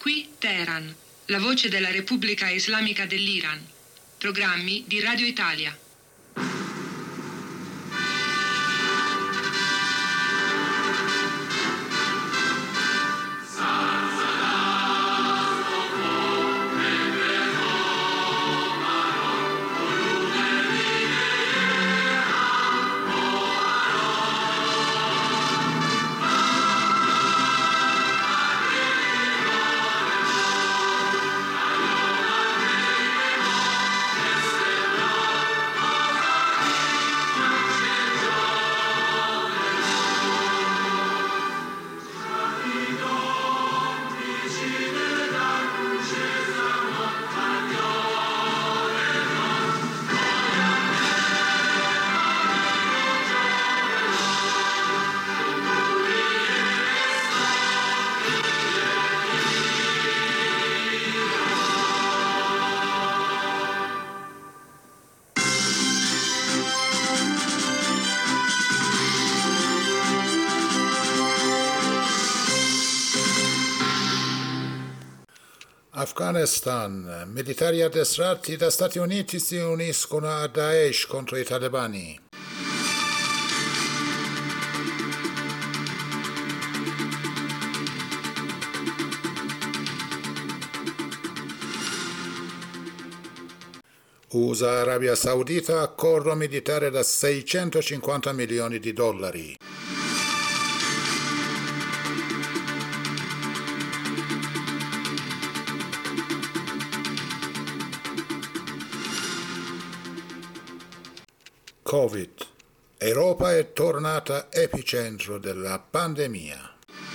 Qui Teheran, la voce della Repubblica Islamica dell'Iran. Programmi di Radio Italia. Afghanistan. Militari addestrati da Stati Uniti si uniscono a Daesh contro i talebani. USA Arabia Saudita, accordo militare da 650 milioni di dollari. Covid. Europa è tornata epicentro della pandemia.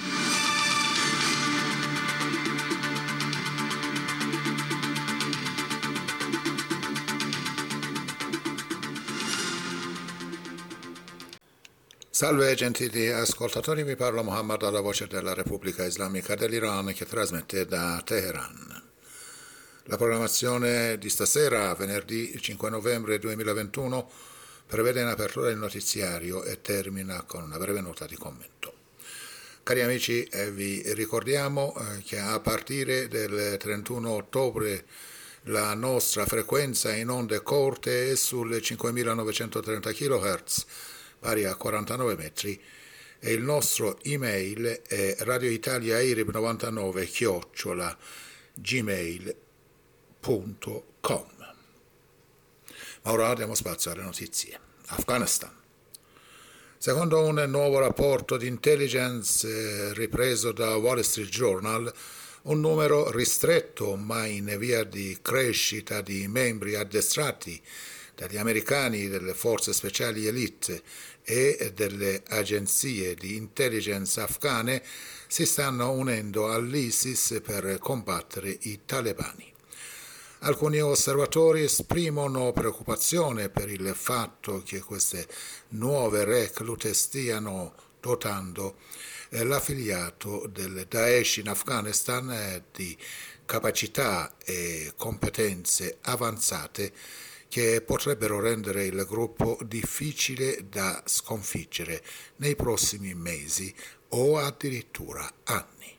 Salve gentili ascoltatori, vi parla Muhammad alla voce della Repubblica Islamica dell'Iran che trasmette da Teheran. La programmazione di stasera, venerdì 5 novembre 2021, prevede in apertura il notiziario e termina con una breve nota di commento. Cari amici, vi ricordiamo che a partire del 31 ottobre la nostra frequenza in onde corte è sulle 5930 kHz, pari a 49 metri, e il nostro email è radioitaliairib99@gmail.com. Ma ora diamo spazio alle notizie. Afghanistan. Secondo un nuovo rapporto di intelligence ripreso da Wall Street Journal, un numero ristretto ma in via di crescita di membri addestrati dagli americani delle forze speciali elite e delle agenzie di intelligence afghane si stanno unendo all'ISIS per combattere i talebani. Alcuni osservatori esprimono preoccupazione per il fatto che queste nuove reclute stiano dotando l'affiliato del Daesh in Afghanistan di capacità e competenze avanzate che potrebbero rendere il gruppo difficile da sconfiggere nei prossimi mesi o addirittura anni.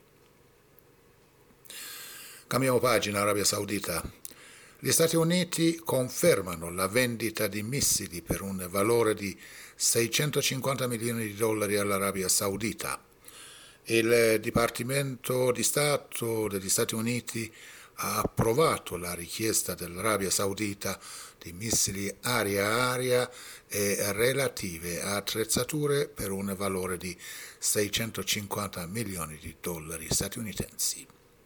Cambiamo pagina. Arabia Saudita. Gli Stati Uniti confermano la vendita di missili per un valore di 650 milioni di dollari all'Arabia Saudita. Il Dipartimento di Stato degli Stati Uniti ha approvato la richiesta dell'Arabia Saudita di missili aria-aria e relative attrezzature per un valore di 650 milioni di dollari statunitensi.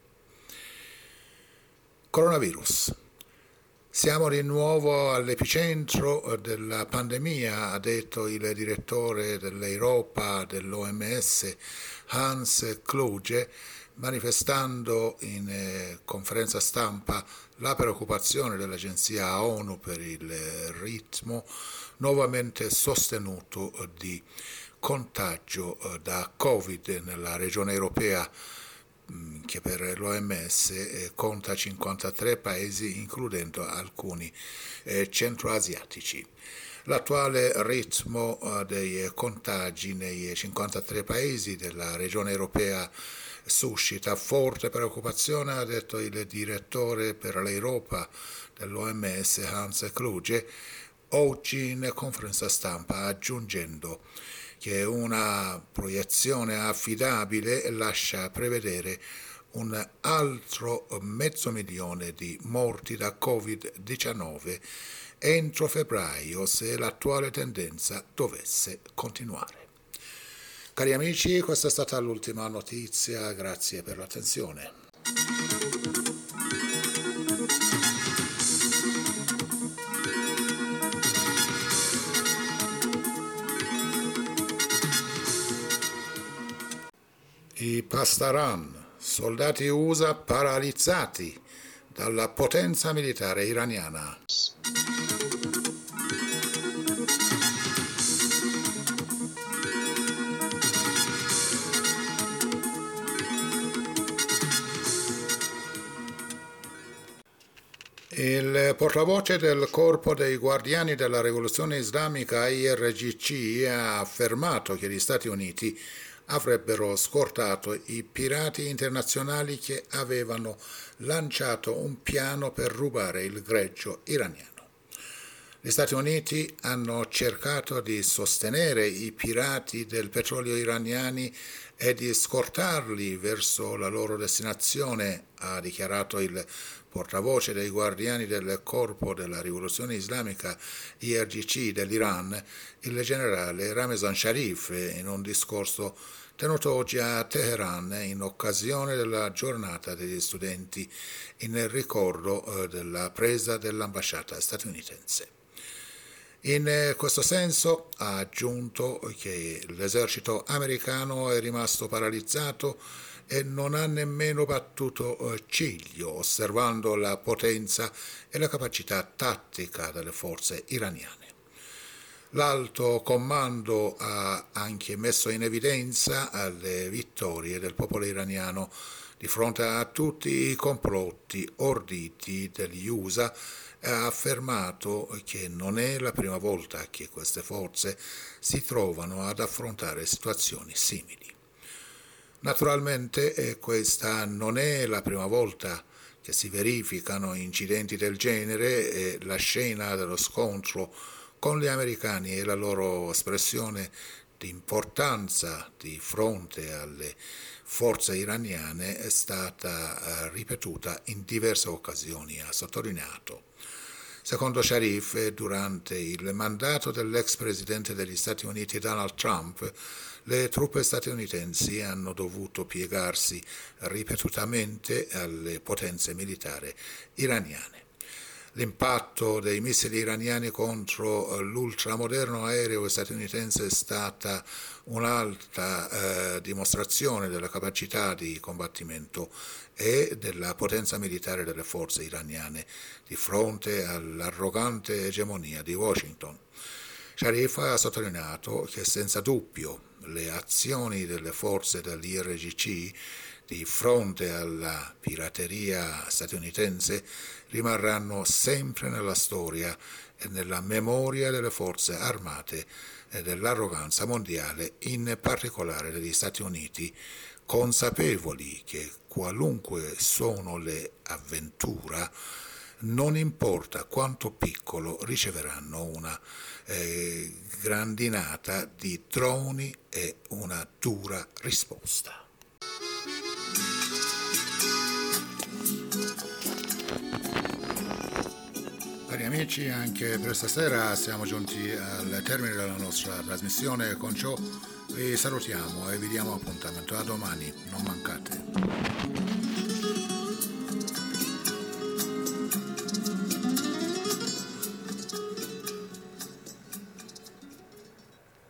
Coronavirus. Siamo di nuovo all'epicentro della pandemia, ha detto il direttore dell'Europa dell'OMS Hans Kluge, manifestando in conferenza stampa la preoccupazione dell'Agenzia ONU per il ritmo nuovamente sostenuto di contagio da Covid nella regione europea, che per l'OMS conta 53 paesi, includendo alcuni centroasiatici. L'attuale ritmo dei contagi nei 53 paesi della regione europea suscita forte preoccupazione, ha detto il direttore per l'Europa dell'OMS Hans Kluge oggi in conferenza stampa, aggiungendo che una proiezione affidabile lascia prevedere un altro 500.000 di morti da Covid-19 entro febbraio se l'attuale tendenza dovesse continuare. Cari amici, questa è stata l'ultima notizia, grazie per l'attenzione. I Pasdaran, soldati USA paralizzati dalla potenza militare iraniana. Il portavoce del Corpo dei Guardiani della Rivoluzione Islamica IRGC ha affermato che gli Stati Uniti avrebbero scortato i pirati internazionali che avevano lanciato un piano per rubare il greggio iraniano. Gli Stati Uniti hanno cercato di sostenere i pirati del petrolio iraniani e di scortarli verso la loro destinazione, ha dichiarato il portavoce dei Guardiani del Corpo della Rivoluzione Islamica IRGC dell'Iran, il generale Ramezan Sharif, in un discorso tenuto oggi a Teheran in occasione della giornata degli studenti in ricordo della presa dell'ambasciata statunitense. In questo senso ha aggiunto che l'esercito americano è rimasto paralizzato e non ha nemmeno battuto ciglio, osservando la potenza e la capacità tattica delle forze iraniane. L'Alto Comando ha anche messo in evidenza le vittorie del popolo iraniano di fronte a tutti i complotti orditi degli USA e ha affermato che non è la prima volta che queste forze si trovano ad affrontare situazioni simili. Naturalmente questa non è la prima volta che si verificano incidenti del genere e la scena dello scontro con gli americani e la loro espressione di importanza di fronte alle forze iraniane è stata ripetuta in diverse occasioni, ha sottolineato. Secondo Sharif, durante il mandato dell'ex presidente degli Stati Uniti Donald Trump, le truppe statunitensi hanno dovuto piegarsi ripetutamente alle potenze militari iraniane. L'impatto dei missili iraniani contro l'ultramoderno aereo statunitense è stata un'alta dimostrazione della capacità di combattimento e della potenza militare delle forze iraniane di fronte all'arrogante egemonia di Washington. Sharif ha sottolineato che senza dubbio le azioni delle forze dell'IRGC di fronte alla pirateria statunitense rimarranno sempre nella storia e nella memoria delle forze armate e dell'arroganza mondiale, in particolare degli Stati Uniti, consapevoli che qualunque sono le avventure, non importa quanto piccolo, riceveranno una grandinata di droni e una dura risposta. Cari amici, anche per stasera siamo giunti al termine della nostra trasmissione. Con ciò vi salutiamo e vi diamo appuntamento a domani, non mancate.